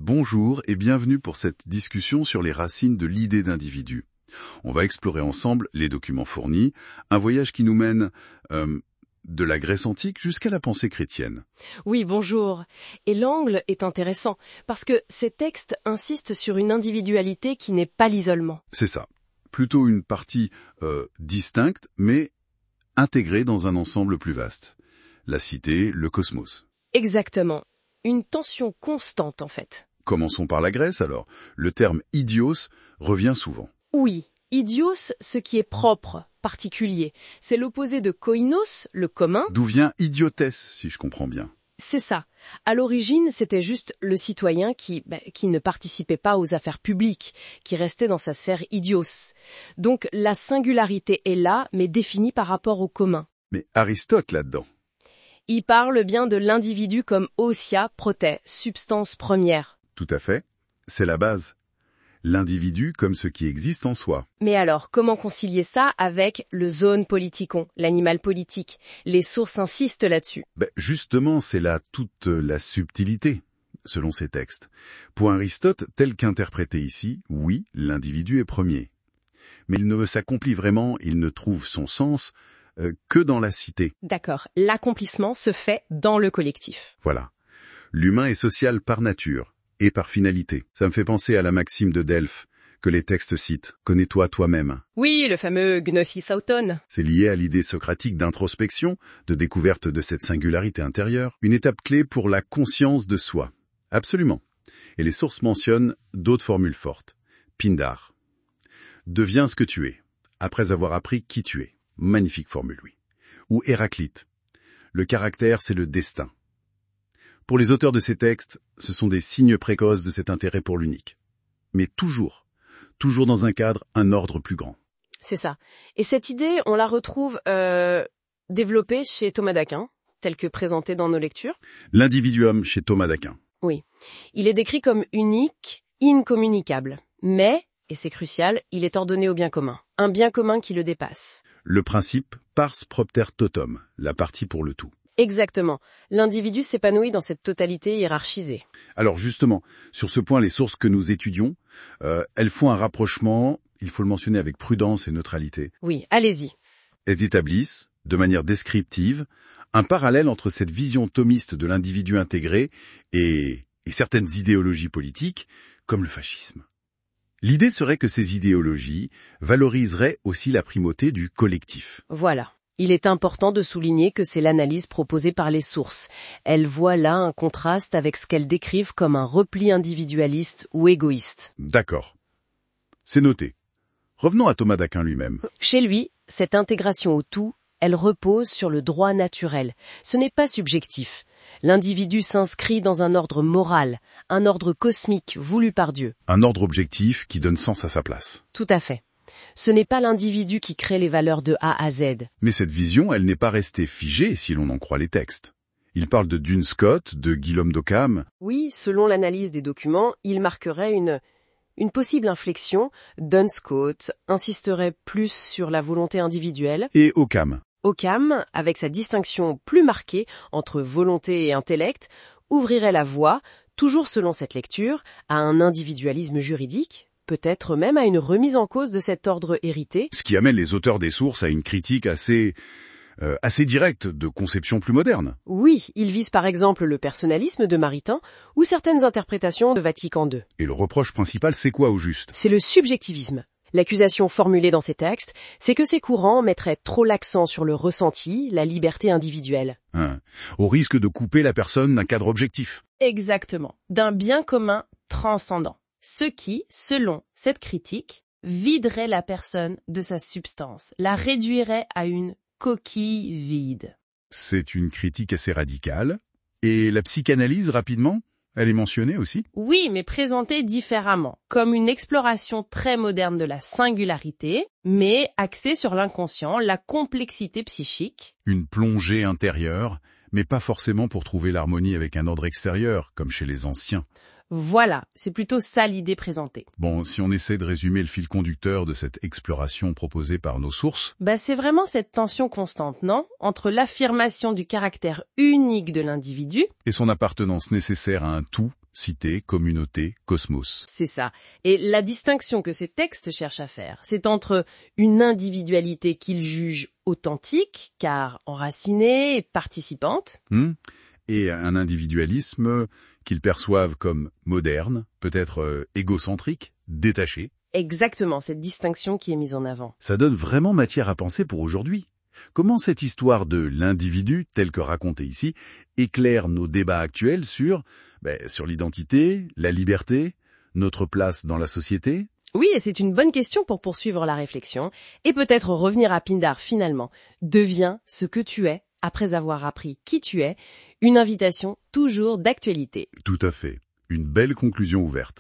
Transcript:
Bonjour et bienvenue pour cette discussion sur les racines de l'idée d'individu. On va explorer ensemble les documents fournis, un voyage qui nous mène de la Grèce antique jusqu'à la pensée chrétienne. Oui, bonjour. Et l'angle est intéressant, parce que ces textes insistent sur une individualité qui n'est pas l'isolement. C'est ça. Plutôt une partie distincte, mais intégrée dans un ensemble plus vaste. La cité, le cosmos. Exactement. Une tension constante, en fait. Commençons par la Grèce alors. Le terme « idios » revient souvent. Oui, idios, ce qui est propre, particulier. C'est l'opposé de koinos, le commun. D'où vient idiotesse, si je comprends bien. C'est ça. À l'origine, c'était juste le citoyen qui ne participait pas aux affaires publiques, qui restait dans sa sphère idios. Donc la singularité est là, mais définie par rapport au commun. Mais Aristote là-dedans. Il parle bien de l'individu comme ousia proté, substance première. Tout à fait. C'est la base. L'individu comme ce qui existe en soi. Mais alors, comment concilier ça avec le zoon politikon, l'animal politique? Les sources insistent là-dessus. Justement, c'est là toute la subtilité, selon ces textes. Pour Aristote, tel qu'interprété ici, oui, l'individu est premier. Mais il ne s'accomplit vraiment, il ne trouve son sens que dans la cité. D'accord, l'accomplissement se fait dans le collectif. Voilà. L'humain est social par nature et par finalité. Ça me fait penser à la maxime de Delphes, que les textes citent. Connais-toi toi-même. Oui, le fameux gnosis auton. C'est lié à l'idée socratique d'introspection, de découverte de cette singularité intérieure, une étape clé pour la conscience de soi. Absolument. Et les sources mentionnent d'autres formules fortes. Pindar. Deviens ce que tu es, après avoir appris qui tu es. Magnifique formule, oui. Ou Héraclite. Le caractère, c'est le destin. Pour les auteurs de ces textes, ce sont des signes précoces de cet intérêt pour l'unique. Mais toujours dans un cadre, un ordre plus grand. C'est ça. Et cette idée, on la retrouve développée chez Thomas d'Aquin, telle que présentée dans nos lectures. L'individuum chez Thomas d'Aquin. Oui. Il est décrit comme unique, incommunicable. Mais, et c'est crucial, il est ordonné au bien commun. Un bien commun qui le dépasse. Le principe pars propter totum, la partie pour le tout. Exactement. L'individu s'épanouit dans cette totalité hiérarchisée. Alors justement, sur ce point, les sources que nous étudions, elles font un rapprochement, il faut le mentionner avec prudence et neutralité. Oui, allez-y. Elles établissent, de manière descriptive, un parallèle entre cette vision thomiste de l'individu intégré et certaines idéologies politiques, comme le fascisme. L'idée serait que ces idéologies valoriseraient aussi la primauté du collectif. Voilà. Il est important de souligner que c'est l'analyse proposée par les sources. Elles voient là un contraste avec ce qu'elles décrivent comme un repli individualiste ou égoïste. D'accord. C'est noté. Revenons à Thomas d'Aquin lui-même. Chez lui, cette intégration au tout, elle repose sur le droit naturel. Ce n'est pas subjectif. L'individu s'inscrit dans un ordre moral, un ordre cosmique voulu par Dieu. Un ordre objectif qui donne sens à sa place. Tout à fait. Ce n'est pas l'individu qui crée les valeurs de A à Z. Mais cette vision, elle n'est pas restée figée si l'on en croit les textes. Il parle de Duns Scotus, de Guillaume d'Occam. Oui, selon l'analyse des documents, il marquerait une possible inflexion. Duns Scotus insisterait plus sur la volonté individuelle. Et Occam. Occam, avec sa distinction plus marquée entre volonté et intellect, ouvrirait la voie, toujours selon cette lecture, à un individualisme juridique, peut-être même à une remise en cause de cet ordre hérité. Ce qui amène les auteurs des sources à une critique assez directe de conception plus moderne. Oui, ils visent par exemple le personnalisme de Maritain ou certaines interprétations de Vatican II. Et le reproche principal, c'est quoi au juste? C'est le subjectivisme. L'accusation formulée dans ces textes, c'est que ces courants mettraient trop l'accent sur le ressenti, la liberté individuelle. Au risque de couper la personne d'un cadre objectif. Exactement. D'un bien commun transcendant. Ce qui, selon cette critique, viderait la personne de sa substance, la réduirait à une coquille vide. C'est une critique assez radicale. Et la psychanalyse, rapidement, elle est mentionnée aussi? Oui, mais présentée différemment, comme une exploration très moderne de la singularité, mais axée sur l'inconscient, la complexité psychique. Une plongée intérieure, mais pas forcément pour trouver l'harmonie avec un ordre extérieur, comme chez les anciens. Voilà, c'est plutôt ça l'idée présentée. Bon, si on essaie de résumer le fil conducteur de cette exploration proposée par nos sources... c'est vraiment cette tension constante, non? Entre l'affirmation du caractère unique de l'individu... et son appartenance nécessaire à un tout, cité, communauté, cosmos. C'est ça. Et la distinction que ces textes cherchent à faire, c'est entre une individualité qu'ils jugent authentique, car enracinée et participante, Et un individualisme qu'ils perçoivent comme moderne, peut-être égocentrique, détaché. exactement cette distinction qui est mise en avant. Ça donne vraiment matière à penser pour aujourd'hui. Comment cette histoire de l'individu, telle que racontée ici, éclaire nos débats actuels sur l'identité, la liberté, notre place dans la société? Oui, et c'est une bonne question pour poursuivre la réflexion, et peut-être revenir à Pindar finalement. Deviens ce que tu es, après avoir appris qui tu es, une invitation toujours d'actualité. Tout à fait. Une belle conclusion ouverte.